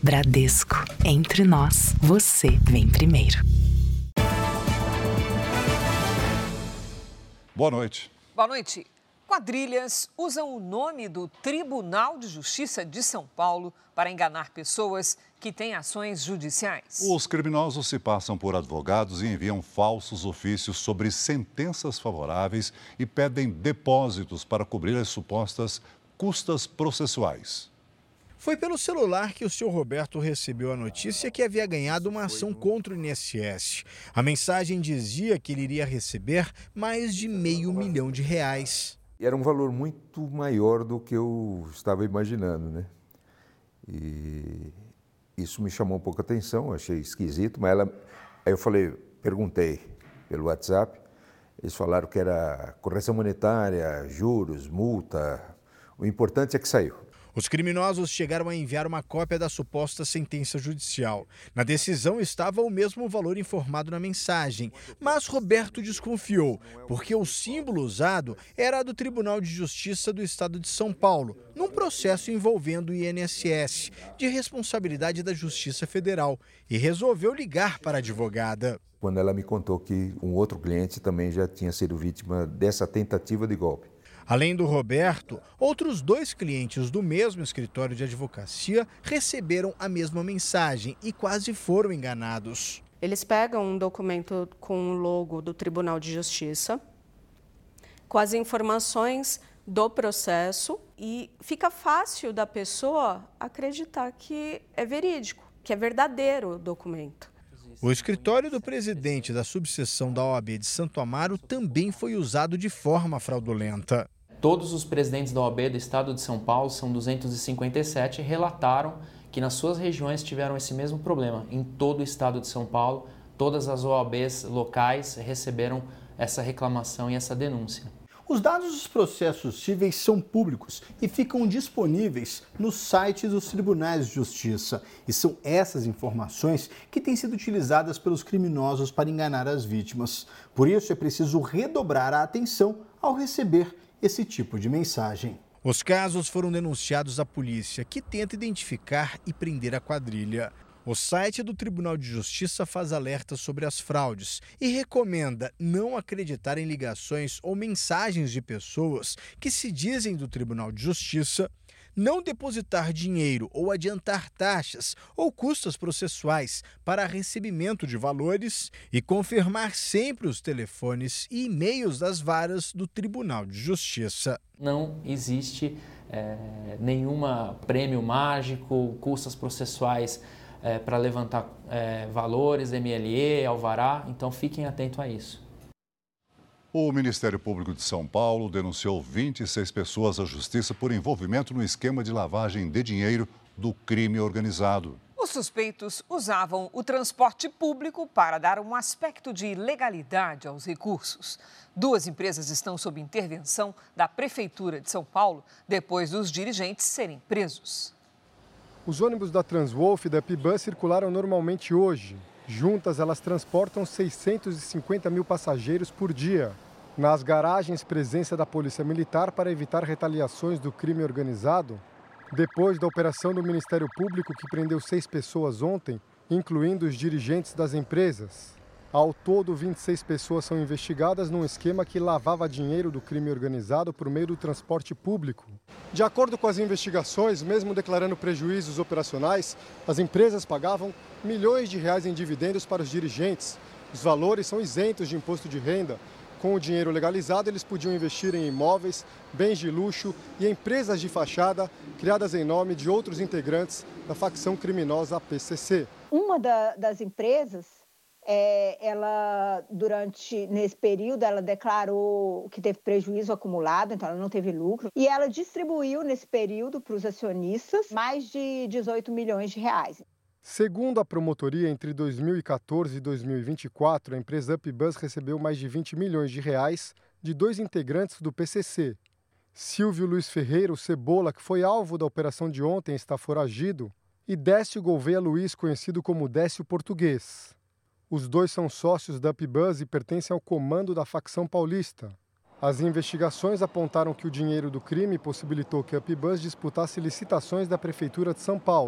Bradesco. Entre nós, você vem primeiro. Boa noite. Boa noite. Quadrilhas usam o nome do Tribunal de Justiça de São Paulo para enganar pessoas que têm ações judiciais. Os criminosos se passam por advogados e enviam falsos ofícios sobre sentenças favoráveis e pedem depósitos para cobrir as supostas custas processuais. Foi pelo celular que o seu Roberto recebeu a notícia que havia ganhado uma ação contra o INSS. A mensagem dizia que ele iria receber mais de R$500 mil. Era um valor muito maior do que eu estava imaginando, né? E isso me chamou um pouco a atenção, achei esquisito, mas aí eu perguntei pelo WhatsApp, eles falaram que era correção monetária, juros, multa, o importante é que saiu. Os criminosos chegaram a enviar uma cópia da suposta sentença judicial. Na decisão estava o mesmo valor informado na mensagem, mas Roberto desconfiou, porque o símbolo usado era do Tribunal de Justiça do Estado de São Paulo, num processo envolvendo o INSS, de responsabilidade da Justiça Federal, e resolveu ligar para a advogada. Quando ela me contou que um outro cliente também já tinha sido vítima dessa tentativa de golpe. Além do Roberto, outros 2 clientes do mesmo escritório de advocacia receberam a mesma mensagem e quase foram enganados. Eles pegam um documento com o logo do Tribunal de Justiça, com as informações do processo, e fica fácil da pessoa acreditar que é verídico, que é verdadeiro o documento. O escritório do presidente da subseção da OAB de Santo Amaro também foi usado de forma fraudulenta. Todos os presidentes da OAB do Estado de São Paulo, são 257, relataram que nas suas regiões tiveram esse mesmo problema. Em todo o Estado de São Paulo, todas as OABs locais receberam essa reclamação e essa denúncia. Os dados dos processos cíveis são públicos e ficam disponíveis nos sites dos tribunais de justiça. E são essas informações que têm sido utilizadas pelos criminosos para enganar as vítimas. Por isso é preciso redobrar a atenção ao receber esse tipo de mensagem. Os casos foram denunciados à polícia, que tenta identificar e prender a quadrilha. O site do Tribunal de Justiça faz alertas sobre as fraudes e recomenda não acreditar em ligações ou mensagens de pessoas que se dizem do Tribunal de Justiça, não depositar dinheiro ou adiantar taxas ou custas processuais para recebimento de valores e confirmar sempre os telefones e e-mails das varas do Tribunal de Justiça. Não existe nenhuma prêmio mágico, custas processuais para levantar valores, MLE, alvará, então fiquem atentos a isso. O Ministério Público de São Paulo denunciou 26 pessoas à justiça por envolvimento no esquema de lavagem de dinheiro do crime organizado. Os suspeitos usavam o transporte público para dar um aspecto de legalidade aos recursos. 2 empresas estão sob intervenção da Prefeitura de São Paulo depois dos dirigentes serem presos. Os ônibus da Transwolf e da Pibus circularam normalmente hoje. Juntas, elas transportam 650 mil passageiros por dia. Nas garagens, presença da Polícia Militar para evitar retaliações do crime organizado. Depois da operação do Ministério Público, que prendeu 6 pessoas ontem, incluindo os dirigentes das empresas. Ao todo, 26 pessoas são investigadas num esquema que lavava dinheiro do crime organizado por meio do transporte público. De acordo com as investigações, mesmo declarando prejuízos operacionais, as empresas pagavam milhões de reais em dividendos para os dirigentes. Os valores são isentos de imposto de renda. Com o dinheiro legalizado, eles podiam investir em imóveis, bens de luxo e empresas de fachada criadas em nome de outros integrantes da facção criminosa PCC. Uma das empresas, nesse período, ela declarou que teve prejuízo acumulado, então ela não teve lucro, e ela distribuiu nesse período para os acionistas mais de 18 milhões de reais. Segundo a promotoria, entre 2014 e 2024, a empresa UpBus recebeu mais de 20 milhões de reais de 2 integrantes do PCC. Silvio Luiz Ferreira, o Cebola, que foi alvo da operação de ontem, está foragido, e Décio Gouveia Luiz, conhecido como Décio Português. Os 2 são sócios da UpBus e pertencem ao comando da facção paulista. As investigações apontaram que o dinheiro do crime possibilitou que a UpBus disputasse licitações da Prefeitura de São Paulo.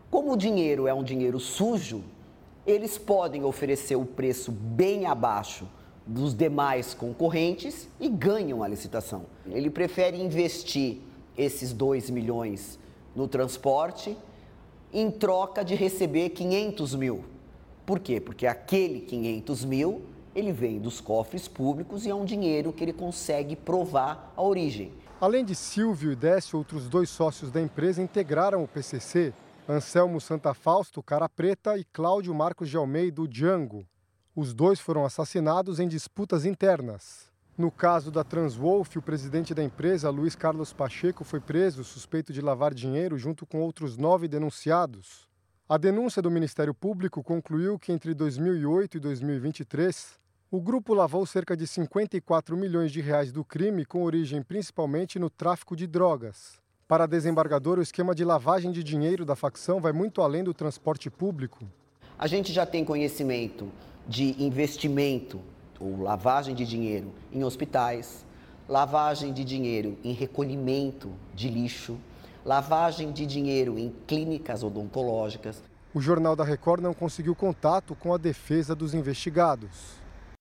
Como o dinheiro é um dinheiro sujo, eles podem oferecer o preço bem abaixo dos demais concorrentes e ganham a licitação. Ele prefere investir esses 2 milhões no transporte em troca de receber 500 mil. Por quê? Porque aquele 500 mil, ele vem dos cofres públicos e é um dinheiro que ele consegue provar a origem. Além de Silvio e Décio, outros 2 sócios da empresa integraram o PCC, Anselmo Santa Fausto, Cara Preta, e Cláudio Marcos de Almeida, o Django. Os 2 foram assassinados em disputas internas. No caso da Transwolf, o presidente da empresa, Luiz Carlos Pacheco, foi preso suspeito de lavar dinheiro junto com outros 9 denunciados. A denúncia do Ministério Público concluiu que entre 2008 e 2023, o grupo lavou cerca de 54 milhões de reais do crime, com origem principalmente no tráfico de drogas. Para a desembargadora, o esquema de lavagem de dinheiro da facção vai muito além do transporte público. A gente já tem conhecimento de investimento ou lavagem de dinheiro em hospitais, lavagem de dinheiro em recolhimento de lixo, lavagem de dinheiro em clínicas odontológicas. O Jornal da Record não conseguiu contato com a defesa dos investigados.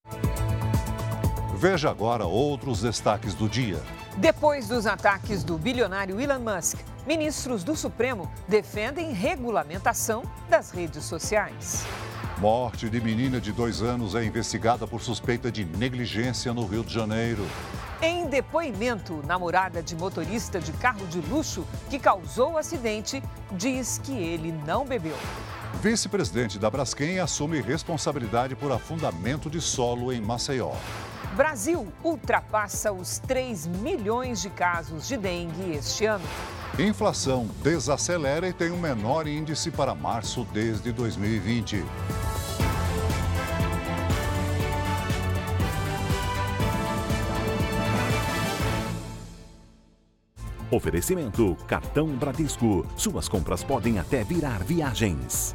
Veja agora outros destaques do dia. Depois dos ataques do bilionário Elon Musk, ministros do Supremo defendem regulamentação das redes sociais. Morte de menina de 2 anos é investigada por suspeita de negligência no Rio de Janeiro. Em depoimento, namorada de motorista de carro de luxo que causou o acidente diz que ele não bebeu. Vice-presidente da Braskem assume responsabilidade por afundamento de solo em Maceió. Brasil ultrapassa os 3 milhões de casos de dengue este ano. Inflação desacelera e tem o menor índice para março desde 2020. Oferecimento Cartão Bradesco. Suas compras podem até virar viagens.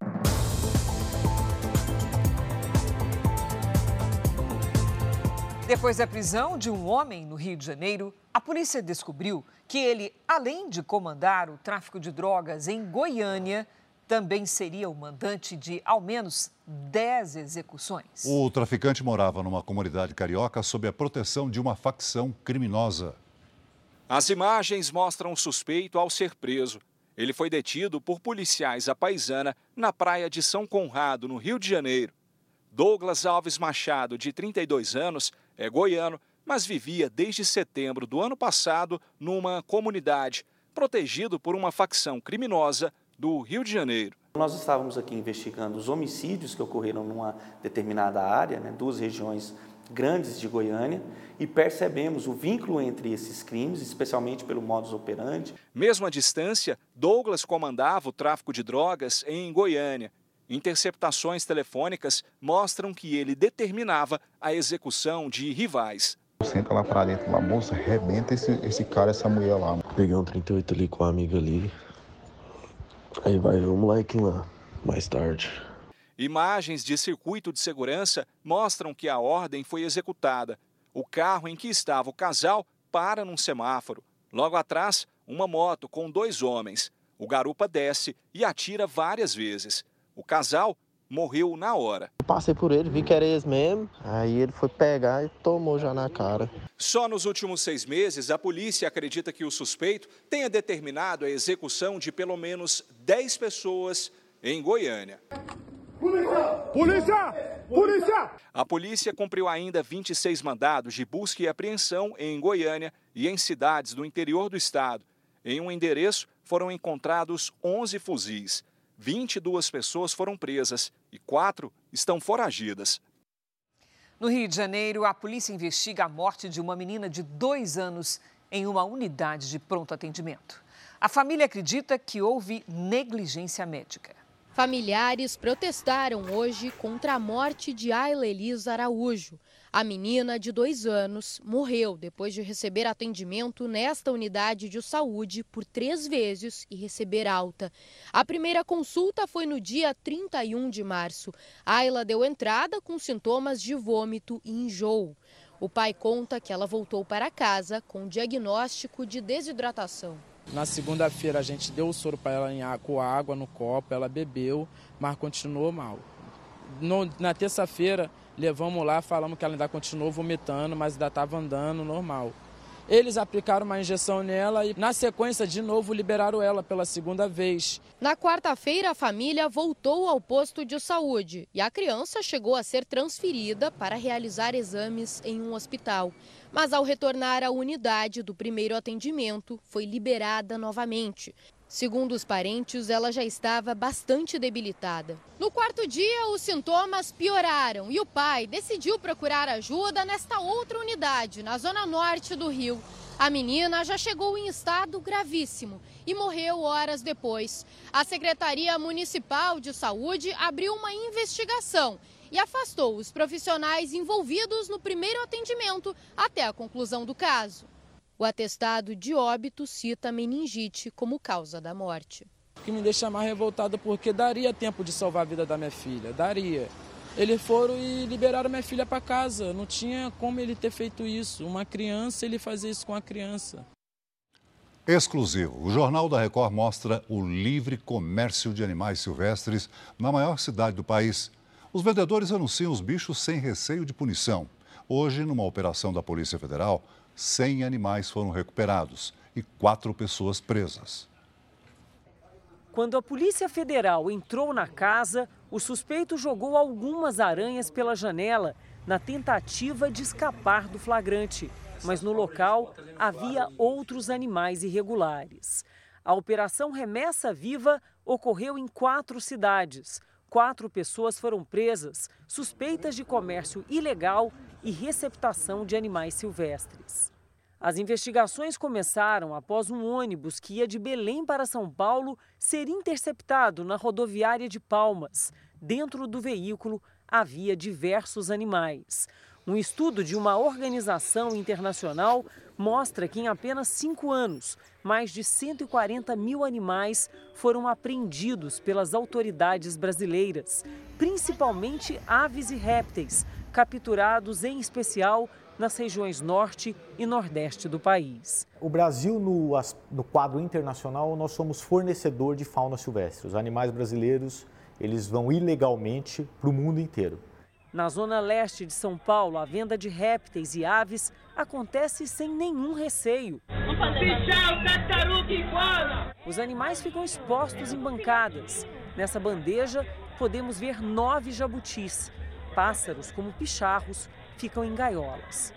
Depois da prisão de um homem no Rio de Janeiro, a polícia descobriu que ele, além de comandar o tráfico de drogas em Goiânia, também seria o mandante de ao menos 10 execuções. O traficante morava numa comunidade carioca sob a proteção de uma facção criminosa. As imagens mostram o suspeito ao ser preso. Ele foi detido por policiais à paisana na praia de São Conrado, no Rio de Janeiro. Douglas Alves Machado, de 32 anos, é goiano, mas vivia desde setembro do ano passado numa comunidade, protegido por uma facção criminosa do Rio de Janeiro. Nós estávamos aqui investigando os homicídios que ocorreram numa determinada área, 2 regiões grandes de Goiânia, e percebemos o vínculo entre esses crimes, especialmente pelo modus operandi. Mesmo à distância, Douglas comandava o tráfico de drogas em Goiânia. Interceptações telefônicas mostram que ele determinava a execução de rivais. Senta lá pra dentro, lá, moça, arrebenta esse cara, essa mulher lá. Peguei um 38 ali com a amiga ali. Aí vai ver o moleque lá, mais tarde. Imagens de circuito de segurança mostram que a ordem foi executada. O carro em que estava o casal para num semáforo. Logo atrás, uma moto com 2 homens. O garupa desce e atira várias vezes. O casal morreu na hora. Eu passei por ele, vi que era eles mesmo, aí ele foi pegar e tomou já na cara. Só nos últimos 6 meses, a polícia acredita que o suspeito tenha determinado a execução de pelo menos 10 pessoas em Goiânia. Polícia! Polícia! A polícia cumpriu ainda 26 mandados de busca e apreensão em Goiânia e em cidades do interior do estado. Em um endereço foram encontrados 11 fuzis. 22 pessoas foram presas e 4 estão foragidas. No Rio de Janeiro, a polícia investiga a morte de uma menina de 2 anos em uma unidade de pronto atendimento. A família acredita que houve negligência médica. Familiares protestaram hoje contra a morte de Ayla Elisa Araújo. A menina de 2 anos morreu depois de receber atendimento nesta unidade de saúde por 3 vezes e receber alta. A primeira consulta foi no dia 31 de março. Ayla deu entrada com sintomas de vômito e enjoo. O pai conta que ela voltou para casa com diagnóstico de desidratação. Na segunda-feira a gente deu o soro para ela com água no copo, ela bebeu, mas continuou mal. Na terça-feira levamos lá, falamos que ela ainda continuou vomitando, mas ainda estava andando normal. Eles aplicaram uma injeção nela e, na sequência, de novo liberaram ela pela segunda vez. Na quarta-feira, a família voltou ao posto de saúde e a criança chegou a ser transferida para realizar exames em um hospital. Mas, ao retornar à unidade do primeiro atendimento, foi liberada novamente. Segundo os parentes, ela já estava bastante debilitada. No quarto dia, os sintomas pioraram e o pai decidiu procurar ajuda nesta outra unidade, na zona norte do Rio. A menina já chegou em estado gravíssimo e morreu horas depois. A Secretaria Municipal de Saúde abriu uma investigação e afastou os profissionais envolvidos no primeiro atendimento até a conclusão do caso. O atestado de óbito cita meningite como causa da morte. O que me deixa mais revoltado porque daria tempo de salvar a vida da minha filha, daria. Eles foram e liberaram minha filha para casa, não tinha como ele ter feito isso. Uma criança, ele fazia isso com a criança. Exclusivo. O Jornal da Record mostra o livre comércio de animais silvestres na maior cidade do país. Os vendedores anunciam os bichos sem receio de punição. Hoje, numa operação da Polícia Federal, 100 animais foram recuperados e 4 pessoas presas. Quando a Polícia Federal entrou na casa, o suspeito jogou algumas aranhas pela janela na tentativa de escapar do flagrante. Mas no local havia outros animais irregulares. A Operação Remessa Viva ocorreu em 4 cidades. 4 pessoas foram presas, suspeitas de comércio ilegal e receptação de animais silvestres. As investigações começaram após um ônibus que ia de Belém para São Paulo ser interceptado na rodoviária de Palmas. Dentro do veículo havia diversos animais. Um estudo de uma organização internacional mostra que em apenas 5 anos, mais de 140 mil animais foram apreendidos pelas autoridades brasileiras, principalmente aves e répteis, capturados em especial nas regiões norte e nordeste do país. O Brasil, no quadro internacional, nós somos fornecedor de fauna silvestre. Os animais brasileiros, eles vão ilegalmente para o mundo inteiro. Na zona leste de São Paulo, a venda de répteis e aves acontece sem nenhum receio. Os animais ficam expostos em bancadas. Nessa bandeja, podemos ver 9 jabutis. Pássaros, como picharros, ficam em gaiolas.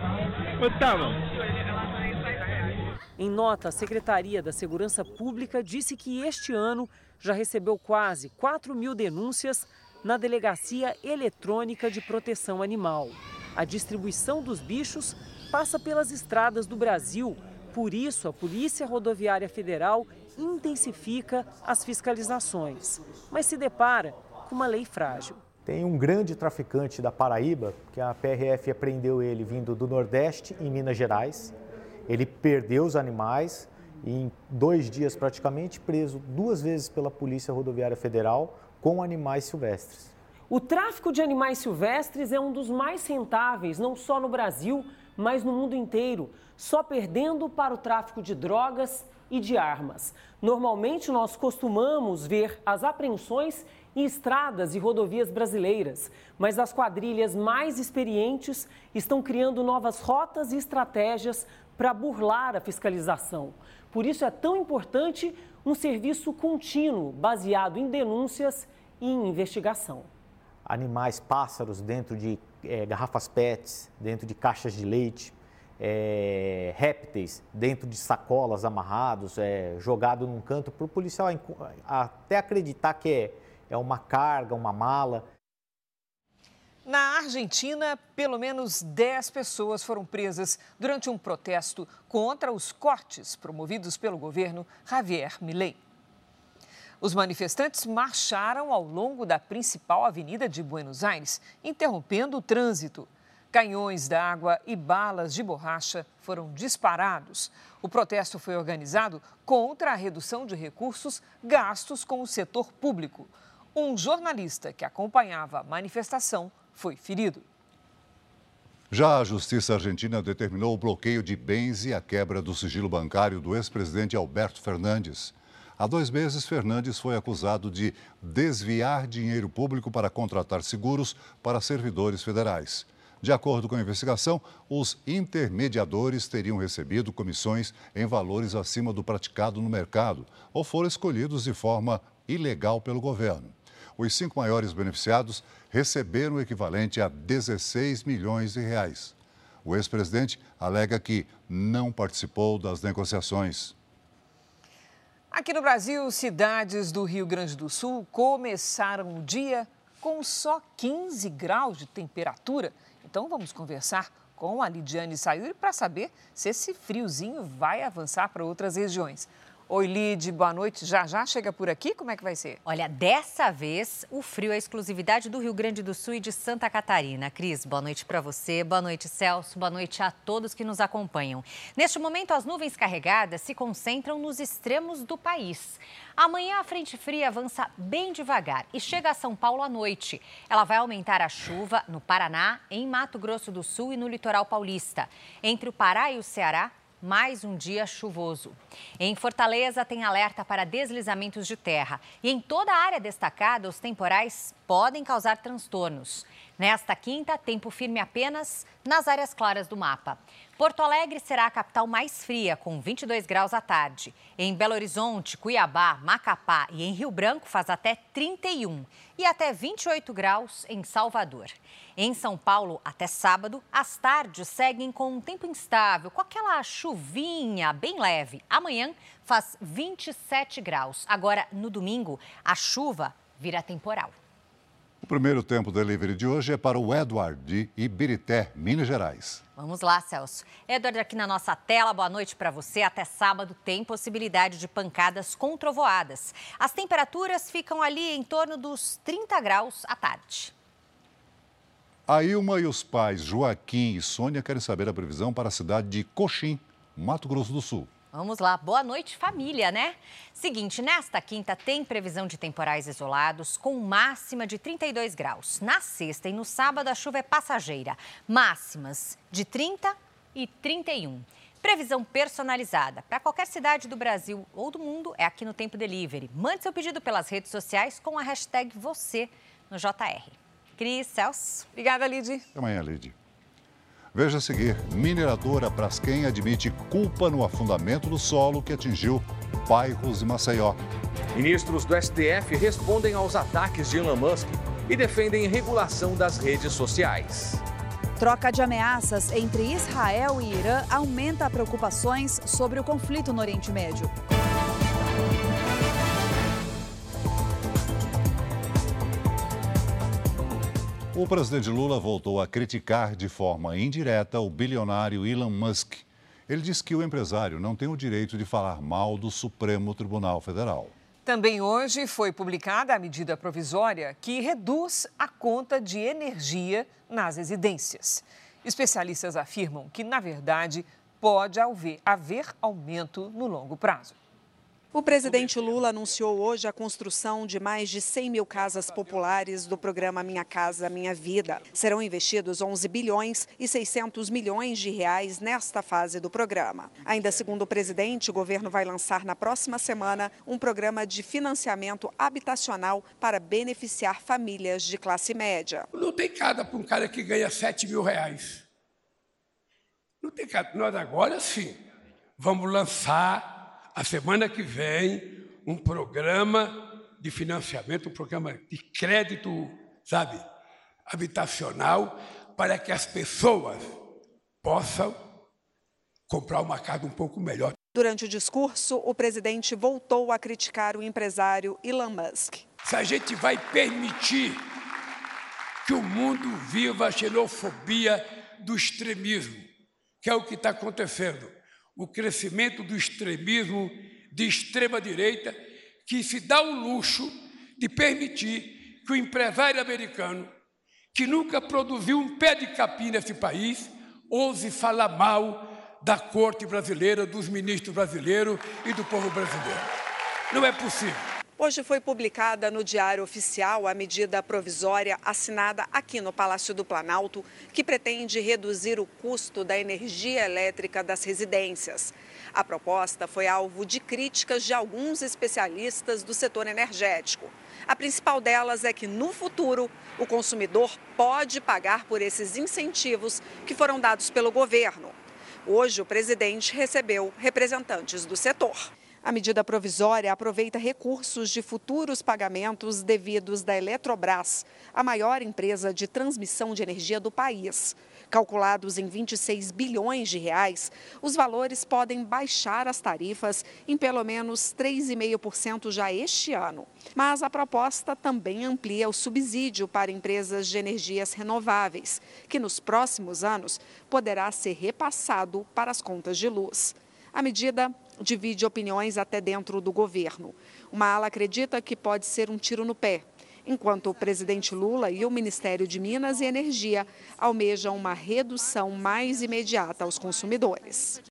Em nota, a Secretaria da Segurança Pública disse que este ano já recebeu quase 4 mil denúncias na Delegacia Eletrônica de Proteção Animal. A distribuição dos bichos passa pelas estradas do Brasil. Por isso, a Polícia Rodoviária Federal intensifica as fiscalizações, mas se depara com uma lei frágil. Tem um grande traficante da Paraíba, que a PRF apreendeu ele vindo do Nordeste, em Minas Gerais. Ele perdeu os animais e em 2 dias praticamente preso 2 vezes pela Polícia Rodoviária Federal com animais silvestres. O tráfico de animais silvestres é um dos mais rentáveis, não só no Brasil, mas no mundo inteiro, só perdendo para o tráfico de drogas e de armas. Normalmente nós costumamos ver as apreensões em estradas e rodovias brasileiras, mas as quadrilhas mais experientes estão criando novas rotas e estratégias para burlar a fiscalização. Por isso é tão importante um serviço contínuo, baseado em denúncias e em investigação. Animais, pássaros dentro de garrafas PETs, dentro de caixas de leite, répteis dentro de sacolas amarrados, jogado num canto, para o policial até acreditar que é uma carga, uma mala. Na Argentina, pelo menos 10 pessoas foram presas durante um protesto contra os cortes promovidos pelo governo Javier Milei. Os manifestantes marcharam ao longo da principal avenida de Buenos Aires, interrompendo o trânsito. Canhões d'água e balas de borracha foram disparados. O protesto foi organizado contra a redução de recursos gastos com o setor público. Um jornalista que acompanhava a manifestação foi ferido. Já a Justiça Argentina determinou o bloqueio de bens e a quebra do sigilo bancário do ex-presidente Alberto Fernandes. Há 2 meses, Fernandes foi acusado de desviar dinheiro público para contratar seguros para servidores federais. De acordo com a investigação, os intermediadores teriam recebido comissões em valores acima do praticado no mercado ou foram escolhidos de forma ilegal pelo governo. Os 5 maiores beneficiados receberam o equivalente a 16 milhões de reais. O ex-presidente alega que não participou das negociações. Aqui no Brasil, cidades do Rio Grande do Sul começaram o dia com só 15 graus de temperatura. Então vamos conversar com a Lidiane Sayuri para saber se esse friozinho vai avançar para outras regiões. Oi, Lid, boa noite. Já chega por aqui? Como é que vai ser? Olha, dessa vez o frio é exclusividade do Rio Grande do Sul e de Santa Catarina. Cris, boa noite para você, boa noite, Celso, boa noite a todos que nos acompanham. Neste momento, as nuvens carregadas se concentram nos extremos do país. Amanhã a frente fria avança bem devagar e chega a São Paulo à noite. Ela vai aumentar a chuva no Paraná, em Mato Grosso do Sul e no litoral paulista. Entre o Pará e o Ceará, mais um dia chuvoso. Em Fortaleza, tem alerta para deslizamentos de terra. E em toda a área destacada, os temporais podem causar transtornos. Nesta quinta, tempo firme apenas nas áreas claras do mapa. Porto Alegre será a capital mais fria, com 22 graus à tarde. Em Belo Horizonte, Cuiabá, Macapá e em Rio Branco faz até 31 e até 28 graus em Salvador. Em São Paulo, até sábado, as tardes seguem com um tempo instável, com aquela chuvinha bem leve. Amanhã faz 27 graus. Agora, no domingo, a chuva vira temporal. O primeiro Tempo Delivery de hoje é para o Edward de Ibirité, Minas Gerais. Vamos lá, Celso. Edward, aqui na nossa tela, boa noite para você. Até sábado tem possibilidade de pancadas com trovoadas. As temperaturas ficam ali em torno dos 30 graus à tarde. A Ilma e os pais Joaquim e Sônia querem saber a previsão para a cidade de Coxim, Mato Grosso do Sul. Vamos lá, boa noite, família, né? Seguinte, nesta quinta tem previsão de temporais isolados com máxima de 32 graus. Na sexta e no sábado a chuva é passageira, máximas de 30 e 31. Previsão personalizada para qualquer cidade do Brasil ou do mundo é aqui no Tempo Delivery. Mande seu pedido pelas redes sociais com a hashtag você no JR. Cris, Celso. Obrigada, Lid. Até amanhã, Lid. Veja a seguir, mineradora Braskem admite culpa no afundamento do solo que atingiu bairros de Maceió. Ministros do STF respondem aos ataques de Elon Musk e defendem regulação das redes sociais. Troca de ameaças entre Israel e Irã aumenta preocupações sobre o conflito no Oriente Médio. O presidente Lula voltou a criticar de forma indireta o bilionário Elon Musk. Ele disse que o empresário não tem o direito de falar mal do Supremo Tribunal Federal. Também hoje foi publicada a medida provisória que reduz a conta de energia nas residências. Especialistas afirmam que, na verdade, pode haver aumento no longo prazo. O presidente Lula anunciou hoje a construção de mais de 100 mil casas populares do programa Minha Casa Minha Vida. Serão investidos 11 bilhões e 600 milhões de reais nesta fase do programa. Ainda segundo o presidente, o governo vai lançar na próxima semana um programa de financiamento habitacional para beneficiar famílias de classe média. Não tem cada para um cara que ganha 7 mil reais. Não tem cada. Nós agora sim vamos lançar a semana que vem, um programa de financiamento, um programa de crédito, sabe, habitacional, para que as pessoas possam comprar uma casa um pouco melhor. Durante o discurso, o presidente voltou a criticar o empresário Elon Musk. Se a gente vai permitir que o mundo viva a xenofobia do extremismo, que é o que está acontecendo. O crescimento do extremismo de extrema-direita, que se dá o luxo de permitir que o empresário americano, que nunca produziu um pé de capim nesse país, ouse falar mal da corte brasileira, dos ministros brasileiros e do povo brasileiro. Não é possível. Hoje foi publicada no Diário Oficial a medida provisória assinada aqui no Palácio do Planalto, que pretende reduzir o custo da energia elétrica das residências. A proposta foi alvo de críticas de alguns especialistas do setor energético. A principal delas é que, no futuro, o consumidor pode pagar por esses incentivos que foram dados pelo governo. Hoje, o presidente recebeu representantes do setor. A medida provisória aproveita recursos de futuros pagamentos devidos da Eletrobras, a maior empresa de transmissão de energia do país. Calculados em 26 bilhões de reais, os valores podem baixar as tarifas em pelo menos 3,5% já este ano. Mas a proposta também amplia o subsídio para empresas de energias renováveis, que nos próximos anos poderá ser repassado para as contas de luz. A medida divide opiniões até dentro do governo. Uma ala acredita que pode ser um tiro no pé, enquanto o presidente Lula e o Ministério de Minas e Energia almejam uma redução mais imediata aos consumidores.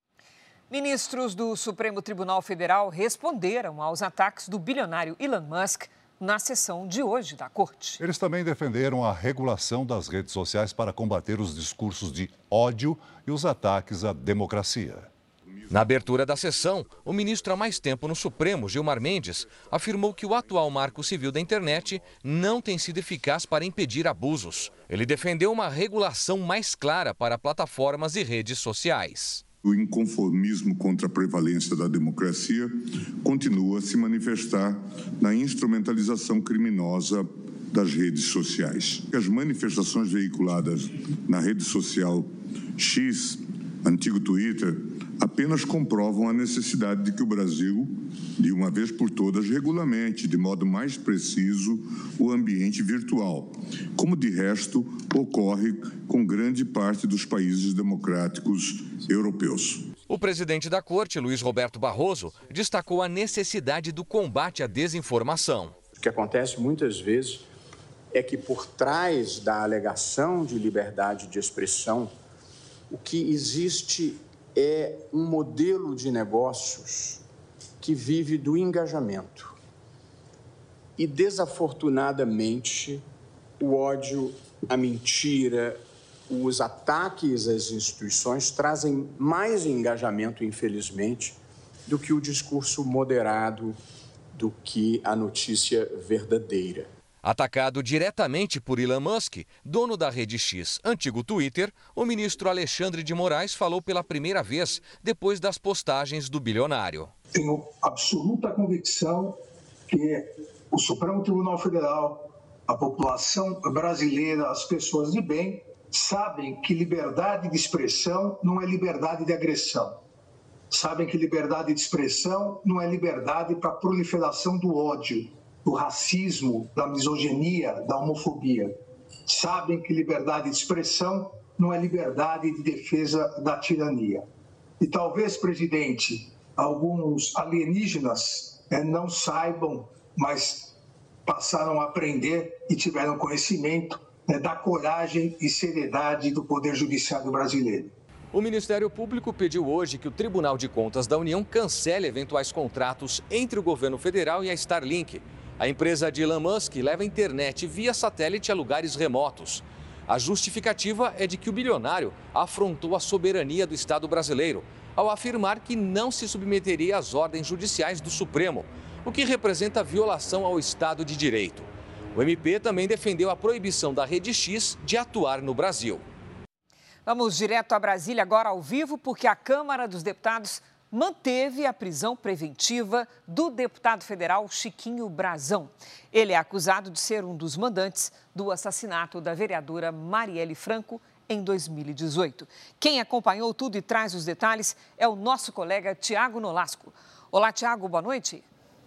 Ministros do Supremo Tribunal Federal responderam aos ataques do bilionário Elon Musk na sessão de hoje da Corte. Eles também defenderam a regulação das redes sociais para combater os discursos de ódio e os ataques à democracia. Na abertura da sessão, o ministro há mais tempo no Supremo, Gilmar Mendes, afirmou que o atual marco civil da internet não tem sido eficaz para impedir abusos. Ele defendeu uma regulação mais clara para plataformas e redes sociais. O inconformismo contra a prevalência da democracia continua a se manifestar na instrumentalização criminosa das redes sociais. As manifestações veiculadas na rede social X, antigo Twitter, apenas comprovam a necessidade de que o Brasil, de uma vez por todas, regulamente, de modo mais preciso, o ambiente virtual, como de resto ocorre com grande parte dos países democráticos europeus. O presidente da Corte, Luiz Roberto Barroso, destacou a necessidade do combate à desinformação. O que acontece muitas vezes é que por trás da alegação de liberdade de expressão, o que existe é um modelo de negócios que vive do engajamento. E, desafortunadamente, o ódio, a mentira, os ataques às instituições trazem mais engajamento, infelizmente, do que o discurso moderado, do que a notícia verdadeira. Atacado diretamente por Elon Musk, dono da rede X, antigo Twitter, o ministro Alexandre de Moraes falou pela primeira vez depois das postagens do bilionário. Tenho absoluta convicção que o Supremo Tribunal Federal, a população brasileira, as pessoas de bem, sabem que liberdade de expressão não é liberdade de agressão. Sabem que liberdade de expressão não é liberdade para a proliferação do ódio, do racismo, da misoginia, da homofobia. Sabem que liberdade de expressão não é liberdade de defesa da tirania. E talvez, presidente, alguns alienígenas não saibam, mas passaram a aprender e tiveram conhecimento da coragem e seriedade do Poder Judiciário brasileiro. O Ministério Público pediu hoje que o Tribunal de Contas da União cancele eventuais contratos entre o governo federal e a Starlink. A empresa de Elon Musk leva a internet via satélite a lugares remotos. A justificativa é de que o bilionário afrontou a soberania do Estado brasileiro ao afirmar que não se submeteria às ordens judiciais do Supremo, o que representa violação ao Estado de Direito. O MP também defendeu a proibição da Rede X de atuar no Brasil. Vamos direto a Brasília agora ao vivo, porque a Câmara dos Deputados manteve a prisão preventiva do deputado federal Chiquinho Brazão. Ele é acusado de ser um dos mandantes do assassinato da vereadora Marielle Franco em 2018. Quem acompanhou tudo e traz os detalhes é o nosso colega Tiago Nolasco. Olá, Tiago, boa noite.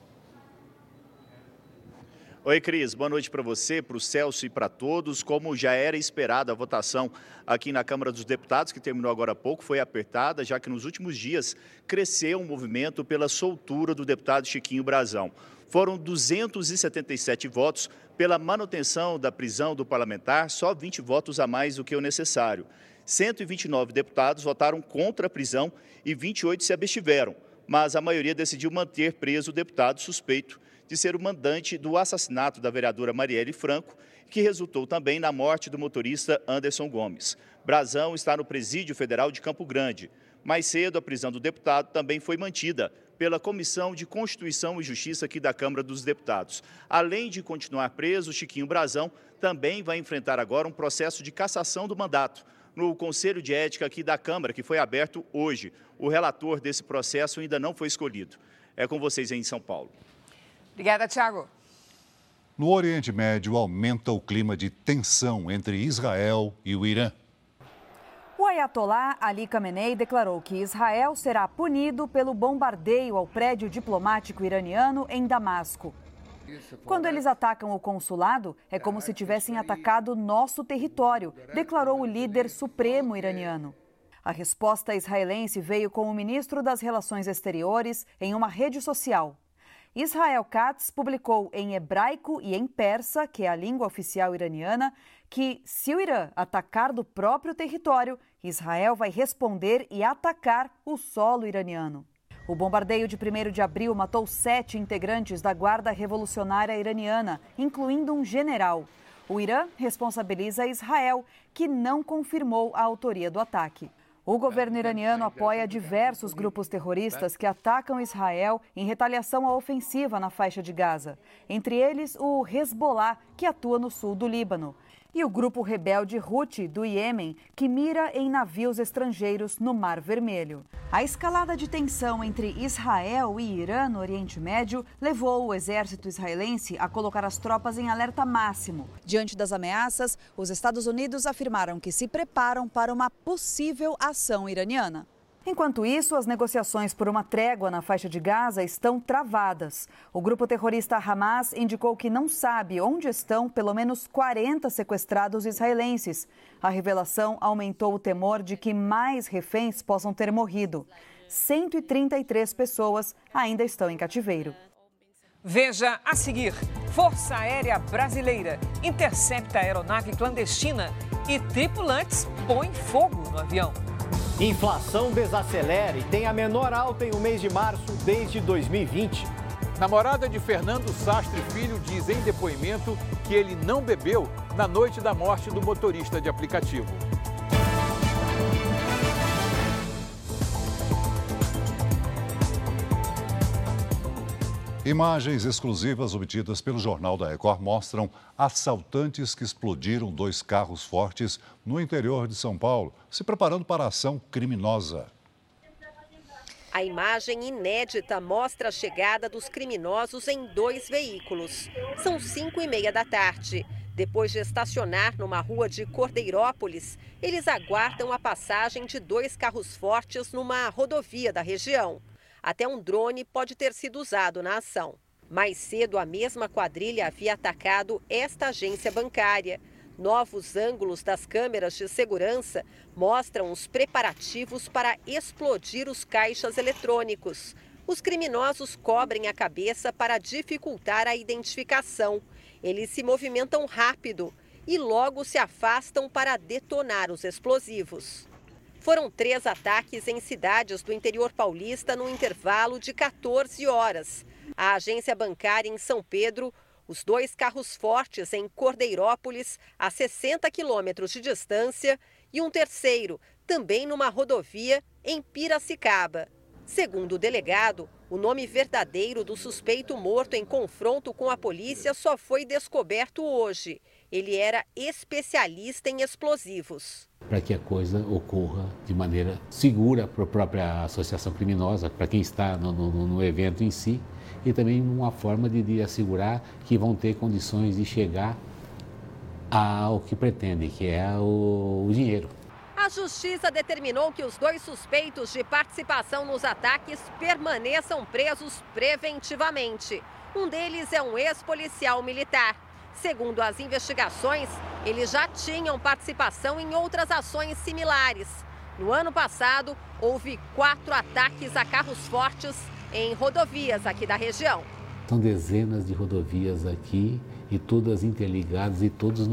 Oi, Cris. Boa noite para você, para o Celso e para todos. Como já era esperada, a votação aqui na Câmara dos Deputados, que terminou agora há pouco, foi apertada, já que nos últimos dias cresceu um movimento pela soltura do deputado Chiquinho Brazão. Foram 277 votos pela manutenção da prisão do parlamentar, só 20 votos a mais do que o necessário. 129 deputados votaram contra a prisão e 28 se abstiveram, mas a maioria decidiu manter preso o deputado suspeito de ser o mandante do assassinato da vereadora Marielle Franco, que resultou também na morte do motorista Anderson Gomes. Brazão está no Presídio Federal de Campo Grande. Mais cedo, a prisão do deputado também foi mantida pela Comissão de Constituição e Justiça aqui da Câmara dos Deputados. Além de continuar preso, Chiquinho Brazão também vai enfrentar agora um processo de cassação do mandato no Conselho de Ética aqui da Câmara, que foi aberto hoje. O relator desse processo ainda não foi escolhido. É com vocês aí em São Paulo. Obrigada, Thiago. No Oriente Médio, aumenta o clima de tensão entre Israel e o Irã. O Ayatollah Ali Khamenei declarou que Israel será punido pelo bombardeio ao prédio diplomático iraniano em Damasco. Quando eles atacam o consulado, é como se tivessem atacado nosso território, declarou o líder supremo iraniano. A resposta israelense veio com o ministro das Relações Exteriores em uma rede social. Israel Katz publicou em hebraico e em persa, que é a língua oficial iraniana, que se o Irã atacar do próprio território, Israel vai responder e atacar o solo iraniano. O bombardeio de 1º de abril matou 7 integrantes da Guarda Revolucionária Iraniana, incluindo um general. O Irã responsabiliza Israel, que não confirmou a autoria do ataque. O governo iraniano apoia diversos grupos terroristas que atacam Israel em retaliação à ofensiva na faixa de Gaza. Entre eles, o Hezbollah, que atua no sul do Líbano. E o grupo rebelde Houthi, do Iêmen, que mira em navios estrangeiros no Mar Vermelho. A escalada de tensão entre Israel e Irã no Oriente Médio levou o exército israelense a colocar as tropas em alerta máximo. Diante das ameaças, os Estados Unidos afirmaram que se preparam para uma possível ação iraniana. Enquanto isso, as negociações por uma trégua na faixa de Gaza estão travadas. O grupo terrorista Hamas indicou que não sabe onde estão pelo menos 40 sequestrados israelenses. A revelação aumentou o temor de que mais reféns possam ter morrido. 133 pessoas ainda estão em cativeiro. Veja a seguir: Força Aérea Brasileira intercepta a aeronave clandestina e tripulantes põem fogo no avião. Inflação desacelera e tem a menor alta em um mês de março desde 2020. Namorada de Fernando Sastre Filho diz em depoimento que ele não bebeu na noite da morte do motorista de aplicativo. Imagens exclusivas obtidas pelo Jornal da Record mostram assaltantes que explodiram 2 carros fortes no interior de São Paulo, se preparando para a ação criminosa. A imagem inédita mostra a chegada dos criminosos em 2 veículos. São 5h30 da tarde. Depois de estacionar numa rua de Cordeirópolis, eles aguardam a passagem de 2 carros fortes numa rodovia da região. Até um drone pode ter sido usado na ação. Mais cedo, a mesma quadrilha havia atacado esta agência bancária. Novos ângulos das câmeras de segurança mostram os preparativos para explodir os caixas eletrônicos. Os criminosos cobrem a cabeça para dificultar a identificação. Eles se movimentam rápido e logo se afastam para detonar os explosivos. Foram 3 ataques em cidades do interior paulista no intervalo de 14 horas. A agência bancária em São Pedro, os 2 carros fortes em Cordeirópolis, a 60 quilômetros de distância, e um terceiro, também numa rodovia, em Piracicaba. Segundo o delegado, o nome verdadeiro do suspeito morto em confronto com a polícia só foi descoberto hoje. Ele era especialista em explosivos. Para que a coisa ocorra de maneira segura para a própria associação criminosa, para quem está no evento em si, e também uma forma de assegurar que vão ter condições de chegar ao que pretendem, que é o dinheiro. A justiça determinou que os 2 suspeitos de participação nos ataques permaneçam presos preventivamente. Um deles é um ex-policial militar. Segundo as investigações, eles já tinham participação em outras ações similares. No ano passado, houve 4 ataques a carros fortes em rodovias aqui da região. São dezenas de rodovias aqui e todas interligadas e todos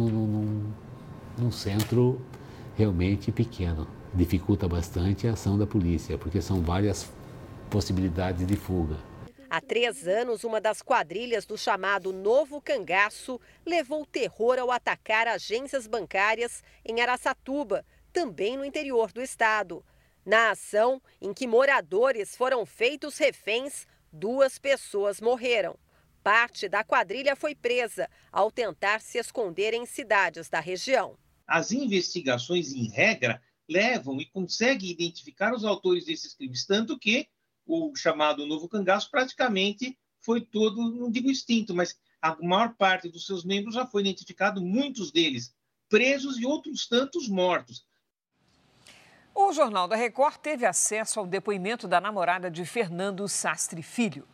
num centro realmente pequeno. Dificulta bastante a ação da polícia, porque são várias possibilidades de fuga. Há 3 anos, uma das quadrilhas do chamado Novo Cangaço levou terror ao atacar agências bancárias em Araçatuba, também no interior do estado. Na ação, em que moradores foram feitos reféns, 2 pessoas morreram. Parte da quadrilha foi presa ao tentar se esconder em cidades da região. As investigações, em regra, levam e conseguem identificar os autores desses crimes, tanto que o chamado Novo Cangaço praticamente foi todo, não digo extinto, mas a maior parte dos seus membros já foi identificado, muitos deles presos e outros tantos mortos. O Jornal da Record teve acesso ao depoimento da namorada de Fernando Sastre Filho.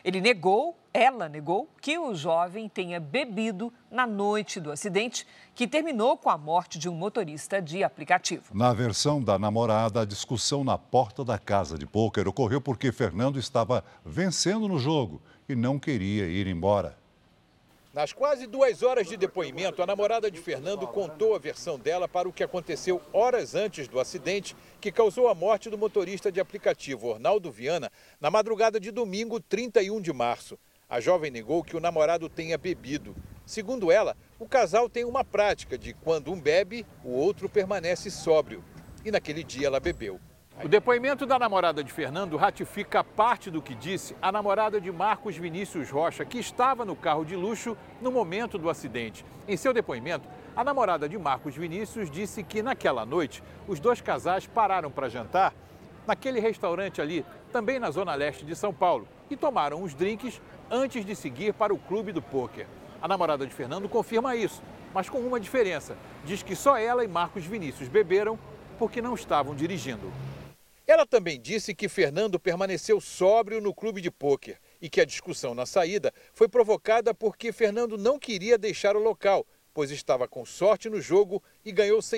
Ela negou que o jovem tenha bebido na noite do acidente, que terminou com a morte de um motorista de aplicativo. Na versão da namorada, a discussão na porta da casa de pôquer ocorreu porque Fernando estava vencendo no jogo e não queria ir embora. Nas quase 2 horas de depoimento, a namorada de Fernando contou a versão dela para o que aconteceu horas antes do acidente que causou a morte do motorista de aplicativo Ornaldo Viana na madrugada de domingo, 31 de março. A jovem negou que o namorado tenha bebido. Segundo ela, o casal tem uma prática de quando um bebe, o outro permanece sóbrio. E naquele dia ela bebeu. O depoimento da namorada de Fernando ratifica parte do que disse a namorada de Marcos Vinícius Rocha, que estava no carro de luxo no momento do acidente. Em seu depoimento, a namorada de Marcos Vinícius disse que naquela noite os 2 casais pararam para jantar naquele restaurante ali, também na zona leste de São Paulo, e tomaram os drinks antes de seguir para o clube do pôquer. A namorada de Fernando confirma isso, mas com uma diferença. Diz que só ela e Marcos Vinícius beberam porque não estavam dirigindo. Ela também disse que Fernando permaneceu sóbrio no clube de pôquer e que a discussão na saída foi provocada porque Fernando não queria deixar o local, pois estava com sorte no jogo e ganhou R$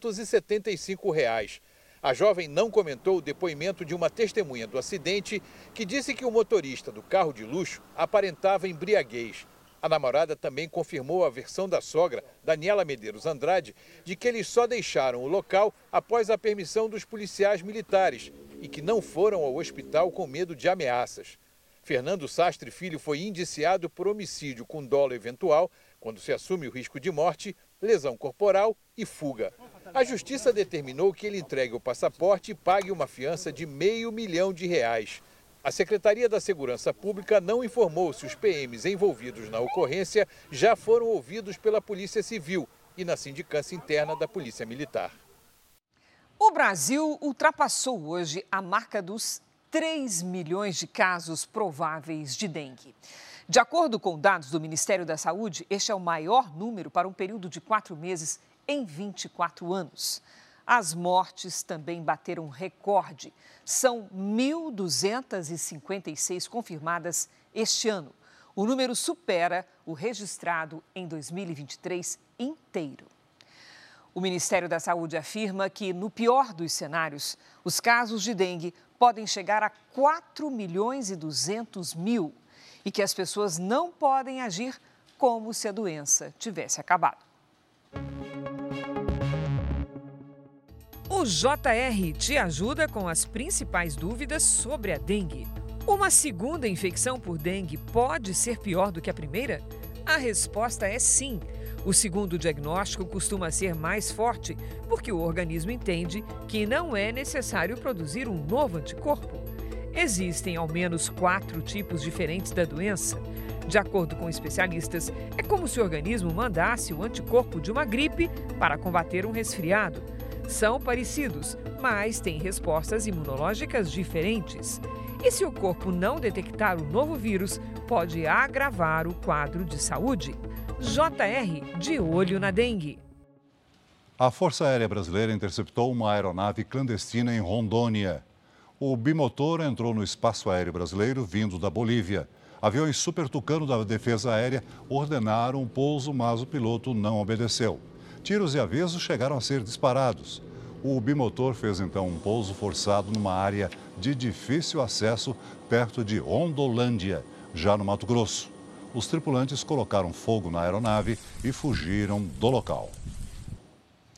675. A jovem não comentou o depoimento de uma testemunha do acidente que disse que o motorista do carro de luxo aparentava embriaguez. A namorada também confirmou a versão da sogra, Daniela Medeiros Andrade, de que eles só deixaram o local após a permissão dos policiais militares e que não foram ao hospital com medo de ameaças. Fernando Sastre Filho foi indiciado por homicídio com dolo eventual, quando se assume o risco de morte, lesão corporal e fuga. A justiça determinou que ele entregue o passaporte e pague uma fiança de R$500 mil. A Secretaria da Segurança Pública não informou se os PMs envolvidos na ocorrência já foram ouvidos pela Polícia Civil e na sindicância interna da Polícia Militar. O Brasil ultrapassou hoje a marca dos 3 milhões de casos prováveis de dengue. De acordo com dados do Ministério da Saúde, este é o maior número para um período de 4 meses em 24 anos. As mortes também bateram recorde. São 1.256 confirmadas este ano. O número supera o registrado em 2023 inteiro. O Ministério da Saúde afirma que, no pior dos cenários, os casos de dengue podem chegar a 4.200.000 e que as pessoas não podem agir como se a doença tivesse acabado. O JR te ajuda com as principais dúvidas sobre a dengue. Uma segunda infecção por dengue pode ser pior do que a primeira? A resposta é sim. O segundo diagnóstico costuma ser mais forte, porque o organismo entende que não é necessário produzir um novo anticorpo. Existem ao menos 4 tipos diferentes da doença. De acordo com especialistas, é como se o organismo mandasse o anticorpo de uma gripe para combater um resfriado. São parecidos, mas têm respostas imunológicas diferentes. E se o corpo não detectar o novo vírus, pode agravar o quadro de saúde. JR, de olho na dengue. A Força Aérea Brasileira interceptou uma aeronave clandestina em Rondônia. O bimotor entrou no espaço aéreo brasileiro vindo da Bolívia. Aviões Super Tucano da Defesa Aérea ordenaram o pouso, mas o piloto não obedeceu. Tiros e avisos chegaram a ser disparados. O bimotor fez então um pouso forçado numa área de difícil acesso perto de Rondolândia, já no Mato Grosso. Os tripulantes colocaram fogo na aeronave e fugiram do local.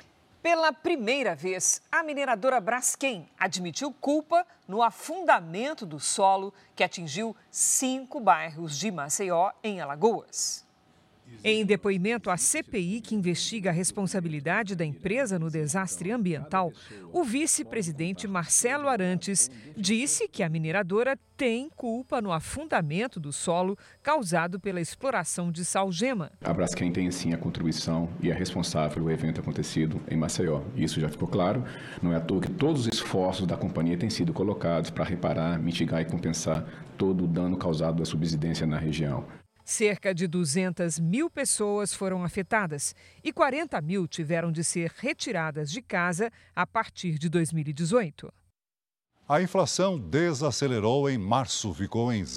Pela primeira vez, a mineradora Braskem admitiu culpa no afundamento do solo que atingiu 5 bairros de Maceió, em Alagoas. Em depoimento à CPI, que investiga a responsabilidade da empresa no desastre ambiental, o vice-presidente Marcelo Arantes disse que a mineradora tem culpa no afundamento do solo causado pela exploração de salgema. A Braskem tem sim a contribuição e é responsável pelo evento acontecido em Maceió. Isso já ficou claro. Não é à toa que todos os esforços da companhia têm sido colocados para reparar, mitigar e compensar todo o dano causado da subsidência na região. Cerca de 200 mil pessoas foram afetadas e 40 mil tiveram de ser retiradas de casa a partir de 2018. A inflação desacelerou em março, ficou em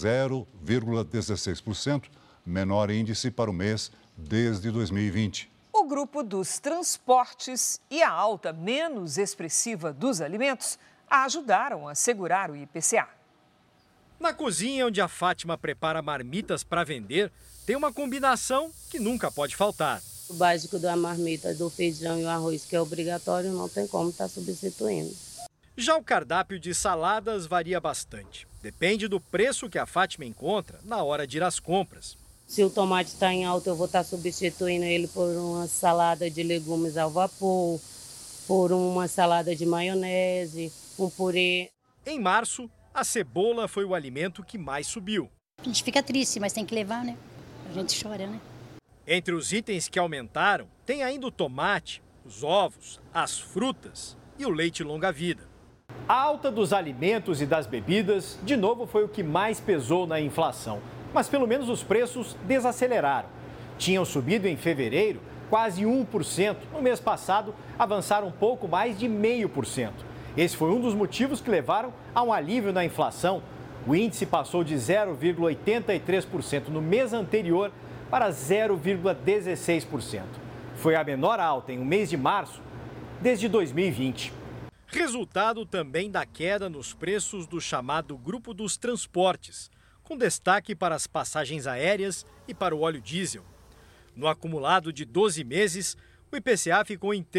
0,16%, menor índice para o mês desde 2020. O grupo dos transportes e a alta menos expressiva dos alimentos ajudaram a segurar o IPCA. Na cozinha, onde a Fátima prepara marmitas para vender, tem uma combinação que nunca pode faltar. O básico da marmita, do feijão e o arroz, que é obrigatório, não tem como estar substituindo. Já o cardápio de saladas varia bastante. Depende do preço que a Fátima encontra na hora de ir às compras. Se o tomate está em alta, eu vou estar substituindo ele por uma salada de legumes ao vapor, por uma salada de maionese, um purê. Em março, a cebola foi o alimento que mais subiu. A gente fica triste, mas tem que levar, né? A gente chora, né? Entre os itens que aumentaram, tem ainda o tomate, os ovos, as frutas e o leite longa-vida. A alta dos alimentos e das bebidas, de novo, foi o que mais pesou na inflação. Mas pelo menos os preços desaceleraram. Tinham subido em fevereiro quase 1%. No mês passado, avançaram um pouco mais de 0,5%. Esse foi um dos motivos que levaram a um alívio na inflação. O índice passou de 0,83% no mês anterior para 0,16%. Foi a menor alta em um mês de março desde 2020. Resultado também da queda nos preços do chamado grupo dos transportes, com destaque para as passagens aéreas e para o óleo diesel. No acumulado de 12 meses, o IPCA ficou em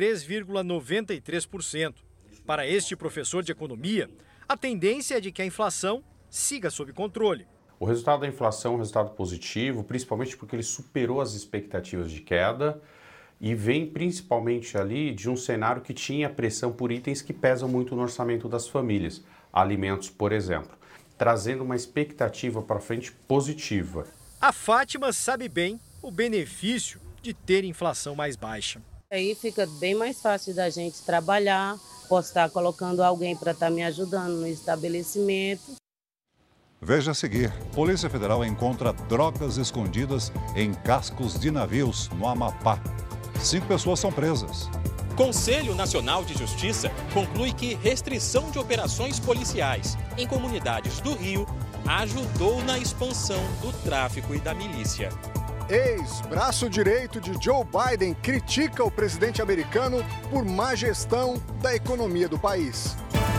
3,93%. Para este professor de economia, a tendência é de que a inflação siga sob controle. O resultado da inflação é um resultado positivo, principalmente porque ele superou as expectativas de queda e vem principalmente ali de um cenário que tinha pressão por itens que pesam muito no orçamento das famílias, alimentos, por exemplo, trazendo uma expectativa para frente positiva. A Fátima sabe bem o benefício de ter inflação mais baixa. Aí fica bem mais fácil da gente trabalhar, posso estar colocando alguém para estar me ajudando no estabelecimento. Veja a seguir, Polícia Federal encontra drogas escondidas em cascos de navios no Amapá. 5 pessoas são presas. Conselho Nacional de Justiça conclui que restrição de operações policiais em comunidades do Rio ajudou na expansão do tráfico e da milícia. Ex-braço direito de Joe Biden critica o presidente americano por má gestão da economia do país.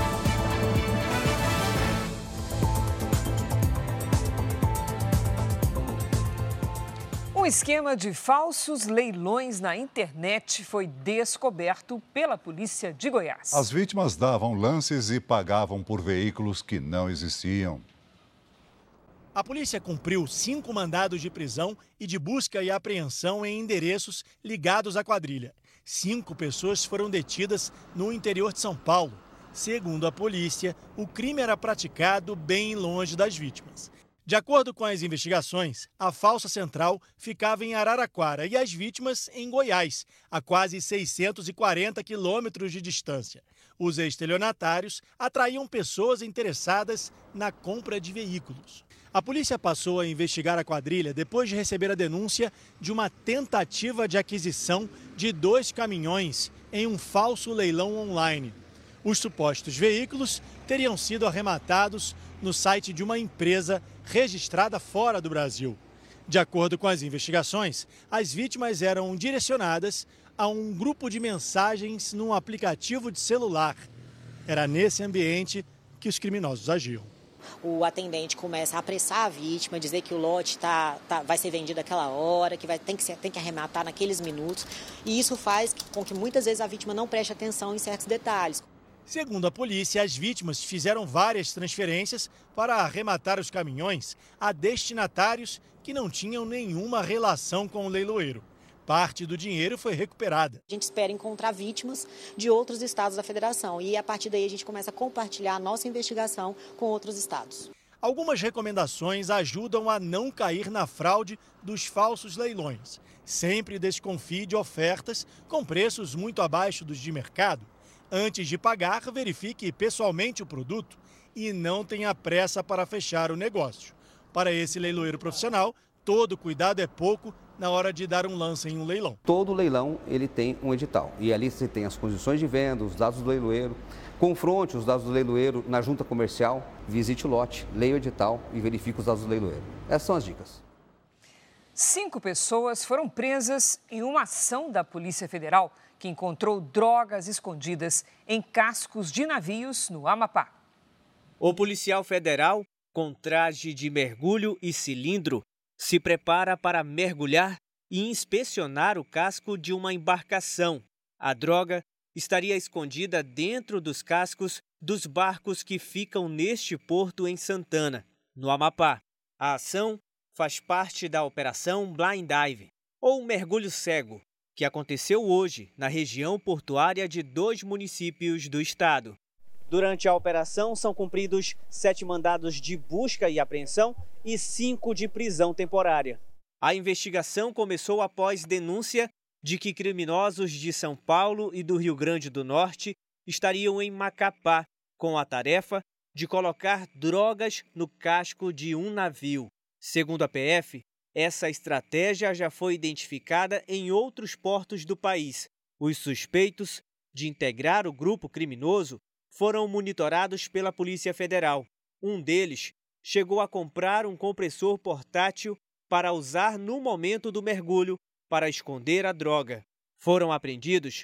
Um esquema de falsos leilões na internet foi descoberto pela polícia de Goiás. As vítimas davam lances e pagavam por veículos que não existiam. A polícia cumpriu 5 mandados de prisão e de busca e apreensão em endereços ligados à quadrilha. 5 pessoas foram detidas no interior de São Paulo. Segundo a polícia, o crime era praticado bem longe das vítimas. De acordo com as investigações, a falsa central ficava em Araraquara e as vítimas em Goiás, a quase 640 quilômetros de distância. Os estelionatários atraíam pessoas interessadas na compra de veículos. A polícia passou a investigar a quadrilha depois de receber a denúncia de uma tentativa de aquisição de 2 caminhões em um falso leilão online. Os supostos veículos teriam sido arrematados no site de uma empresa registrada fora do Brasil. De acordo com as investigações, as vítimas eram direcionadas a um grupo de mensagens num aplicativo de celular. Era nesse ambiente que os criminosos agiam. O atendente começa a apressar a vítima, dizer que o lote vai ser vendido aquela hora, que tem que arrematar naqueles minutos. E isso faz com que muitas vezes a vítima não preste atenção em certos detalhes. Segundo a polícia, as vítimas fizeram várias transferências para arrematar os caminhões a destinatários que não tinham nenhuma relação com o leiloeiro. Parte do dinheiro foi recuperada. A gente espera encontrar vítimas de outros estados da federação e a partir daí a gente começa a compartilhar a nossa investigação com outros estados. Algumas recomendações ajudam a não cair na fraude dos falsos leilões. Sempre desconfie de ofertas com preços muito abaixo dos de mercado. Antes de pagar, verifique pessoalmente o produto e não tenha pressa para fechar o negócio. Para esse leiloeiro profissional, todo cuidado é pouco na hora de dar um lance em um leilão. Todo leilão ele tem um edital e ali você tem as condições de venda, os dados do leiloeiro. Confronte os dados do leiloeiro na junta comercial, visite o lote, leia o edital e verifique os dados do leiloeiro. Essas são as dicas. 5 pessoas foram presas em uma ação da Polícia Federal que encontrou drogas escondidas em cascos de navios no Amapá. O policial federal, com traje de mergulho e cilindro, se prepara para mergulhar e inspecionar o casco de uma embarcação. A droga estaria escondida dentro dos cascos dos barcos que ficam neste porto em Santana, no Amapá. A ação faz parte da Operação Blind Dive, ou mergulho cego, que aconteceu hoje na região portuária de 2 municípios do estado. Durante a operação, são cumpridos 7 mandados de busca e apreensão e 5 de prisão temporária. A investigação começou após denúncia de que criminosos de São Paulo e do Rio Grande do Norte estariam em Macapá, com a tarefa de colocar drogas no casco de um navio. Segundo a PF, essa estratégia já foi identificada em outros portos do país. Os suspeitos de integrar o grupo criminoso foram monitorados pela Polícia Federal. Um deles chegou a comprar um compressor portátil para usar no momento do mergulho para esconder a droga. Foram apreendidos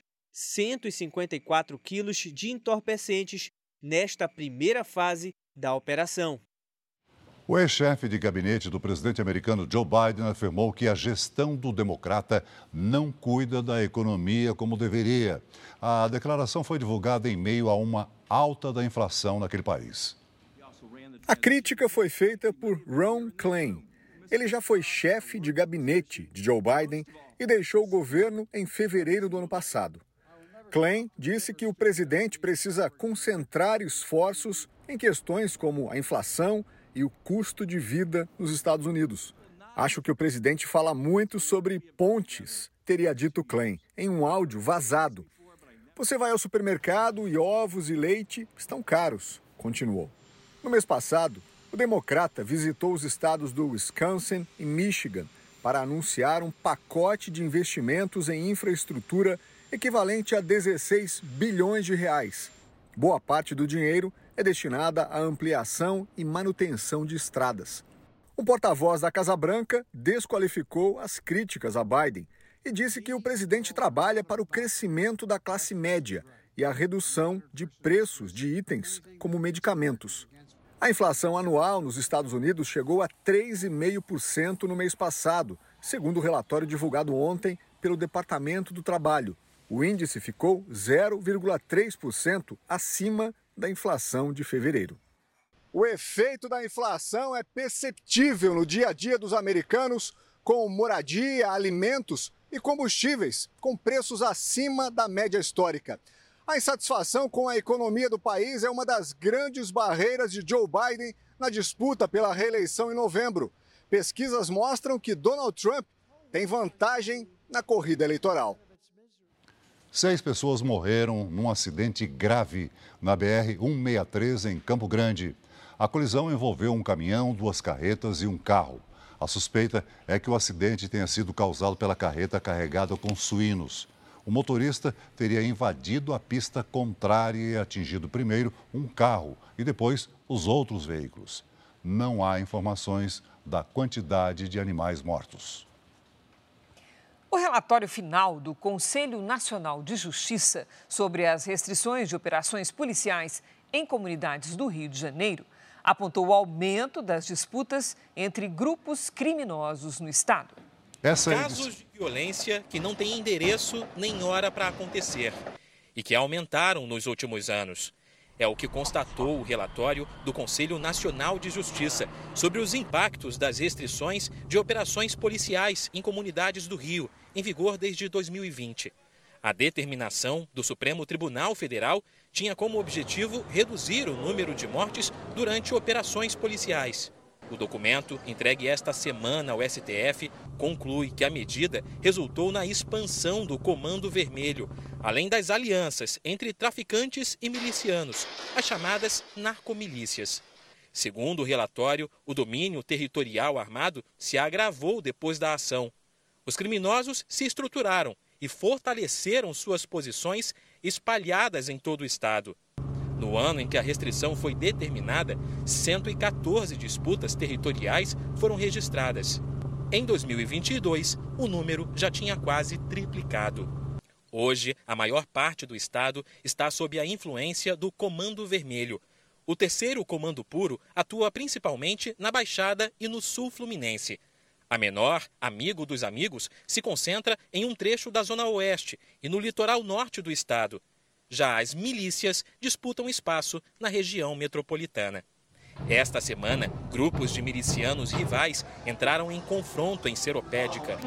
154 quilos de entorpecentes nesta primeira fase da operação. O ex-chefe de gabinete do presidente americano Joe Biden afirmou que a gestão do democrata não cuida da economia como deveria. A declaração foi divulgada em meio a uma alta da inflação naquele país. A crítica foi feita por Ron Klain. Ele já foi chefe de gabinete de Joe Biden e deixou o governo em fevereiro do ano passado. Klain disse que o presidente precisa concentrar esforços em questões como a inflação e o custo de vida nos Estados Unidos. Acho que o presidente fala muito sobre pontes, teria dito Klain, em um áudio vazado. Você vai ao supermercado e ovos e leite estão caros, continuou. No mês passado, o democrata visitou os estados do Wisconsin e Michigan para anunciar um pacote de investimentos em infraestrutura equivalente a 16 bilhões de reais. Boa parte do dinheiro é destinada à ampliação e manutenção de estradas. O porta-voz da Casa Branca desqualificou as críticas a Biden e disse que o presidente trabalha para o crescimento da classe média e a redução de preços de itens como medicamentos. A inflação anual nos Estados Unidos chegou a 3,5% no mês passado, segundo o relatório divulgado ontem pelo Departamento do Trabalho. O índice ficou 0,3% acima da inflação de fevereiro. O efeito da inflação é perceptível no dia a dia dos americanos, com moradia, alimentos e combustíveis com preços acima da média histórica. A insatisfação com a economia do país é uma das grandes barreiras de Joe Biden na disputa pela reeleição em novembro. Pesquisas mostram que Donald Trump tem vantagem na corrida eleitoral. 6 pessoas morreram num acidente grave na BR-163 em Campo Grande. A colisão envolveu um caminhão, 2 carretas e um carro. A suspeita é que o acidente tenha sido causado pela carreta carregada com suínos. O motorista teria invadido a pista contrária e atingido primeiro um carro e depois os outros veículos. Não há informações da quantidade de animais mortos. O relatório final do Conselho Nacional de Justiça sobre as restrições de operações policiais em comunidades do Rio de Janeiro apontou o aumento das disputas entre grupos criminosos no estado. Casos de violência que não têm endereço nem hora para acontecer e que aumentaram nos últimos anos. É o que constatou o relatório do Conselho Nacional de Justiça sobre os impactos das restrições de operações policiais em comunidades do Rio, em vigor desde 2020. A determinação do Supremo Tribunal Federal tinha como objetivo reduzir o número de mortes durante operações policiais. O documento, entregue esta semana ao STF, conclui que a medida resultou na expansão do Comando Vermelho, além das alianças entre traficantes e milicianos, as chamadas narcomilícias. Segundo o relatório, o domínio territorial armado se agravou depois da ação. Os criminosos se estruturaram e fortaleceram suas posições espalhadas em todo o estado. No ano em que a restrição foi determinada, 114 disputas territoriais foram registradas. Em 2022, o número já tinha quase triplicado. Hoje, a maior parte do estado está sob a influência do Comando Vermelho. O terceiro Comando Puro atua principalmente na Baixada e no Sul Fluminense. A menor, Amigo dos Amigos, se concentra em um trecho da Zona Oeste e no litoral norte do estado. Já as milícias disputam espaço na região metropolitana. Esta semana, grupos de milicianos rivais entraram em confronto em Seropédica.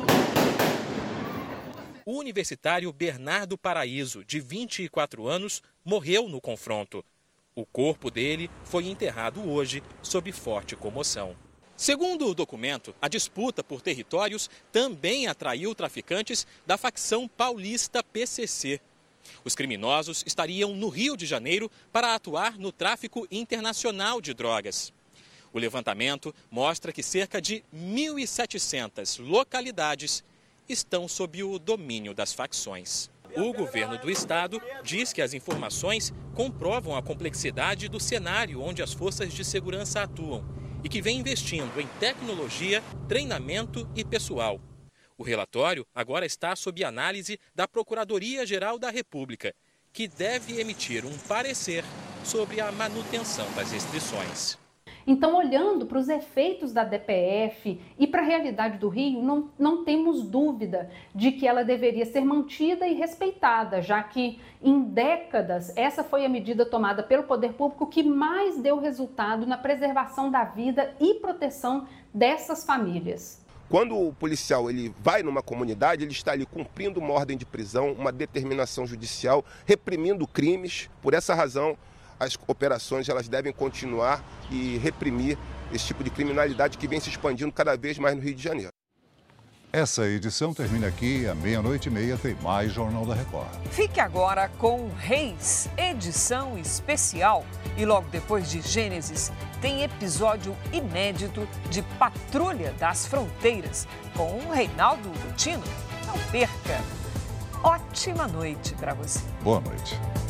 O universitário Bernardo Paraíso, de 24 anos, morreu no confronto. O corpo dele foi enterrado hoje sob forte comoção. Segundo o documento, a disputa por territórios também atraiu traficantes da facção paulista PCC. Os criminosos estariam no Rio de Janeiro para atuar no tráfico internacional de drogas. O levantamento mostra que cerca de 1.700 localidades estão sob o domínio das facções. O governo do estado diz que as informações comprovam a complexidade do cenário onde as forças de segurança atuam e que vem investindo em tecnologia, treinamento e pessoal. O relatório agora está sob análise da Procuradoria-Geral da República, que deve emitir um parecer sobre a manutenção das restrições. Então, olhando para os efeitos da DPF e para a realidade do Rio, não temos dúvida de que ela deveria ser mantida e respeitada, já que em décadas essa foi a medida tomada pelo poder público que mais deu resultado na preservação da vida e proteção dessas famílias. Quando o policial ele vai numa comunidade, ele está ali cumprindo uma ordem de prisão, uma determinação judicial, reprimindo crimes. Por essa razão, as operações elas devem continuar e reprimir esse tipo de criminalidade que vem se expandindo cada vez mais no Rio de Janeiro. Essa edição termina aqui, à 00:30 tem mais Jornal da Record. Fique agora com Reis, edição especial. E logo depois de Gênesis, tem episódio inédito de Patrulha das Fronteiras, com o Reinaldo Gutino. Não perca! Ótima noite para você. Boa noite.